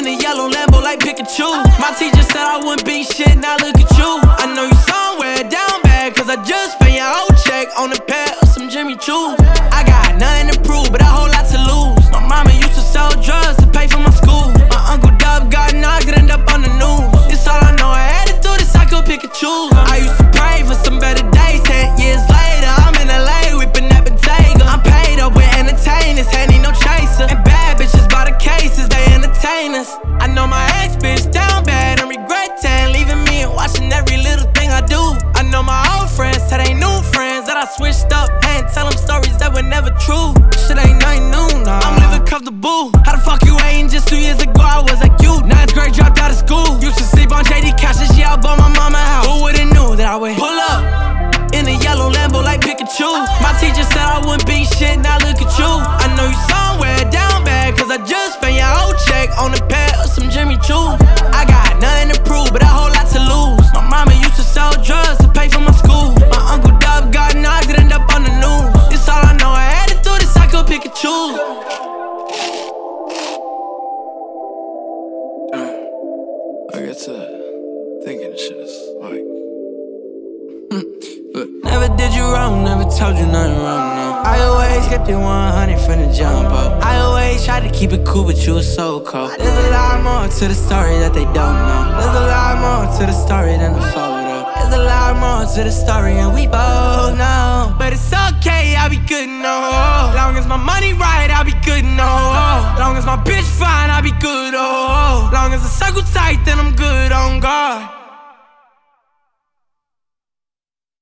a yellow Lambo like Pikachu. My teacher said I wouldn't be shit, now look at you. I know you somewhere down bad, cause I just spent your whole check on a pair of some Jimmy Choos. I got nothing to prove, but a whole lot to lose. My mama used to sell drugs to pay for my school. My Uncle Dub got knocked, ended up on the news. It's all I know, I had to do this, I could pick and choose. I used to pray for some better days. 10 years later, I'm in LA whipping that Bottega. I'm paid up with entertainers, ain't need no chaser. And bad bitches by the cases, they entertain us. I know my ex bitch down bad and regretting leaving me and watching every little thing I do. I know my old friends tell they new friends that I switched up and tell them stories that were never true. Shit ain't nothing new, nah. I'm living comfortable. How the fuck you hating? Just 2 years ago I was like you. 9th grade, dropped out of school. Used to sleep on JD couches, yeah, I bought my mama house. Who would've knew that I would pull up in a yellow Lambo like Pikachu? My teacher said I wouldn't be shit, now look at you. I know you somewhere down bad, cause I just spent your whole check on a pair of some Jimmy Choos. I got nothing to prove, but a whole lot to lose. My mama used to sell drugs to pay for my school. My Uncle Dub got knocked, ended up on the news. It's all I know, I had to do this, I could pick and choose. I get to thinking shit is like Never did you wrong, never told you nothing wrong, no. I always kept it 100 from the jump up. I always tried to keep it cool, but you was so cold. There's a lot more to the story that they don't know. There's a lot more to the story than the photo. There's a lot more to the story and we both know. But it's okay, I'll be good, no. Long as my money right, I'll be good, no. Long as my bitch fine, I'll be good, oh. Long as the circle tight, then I'm good on God.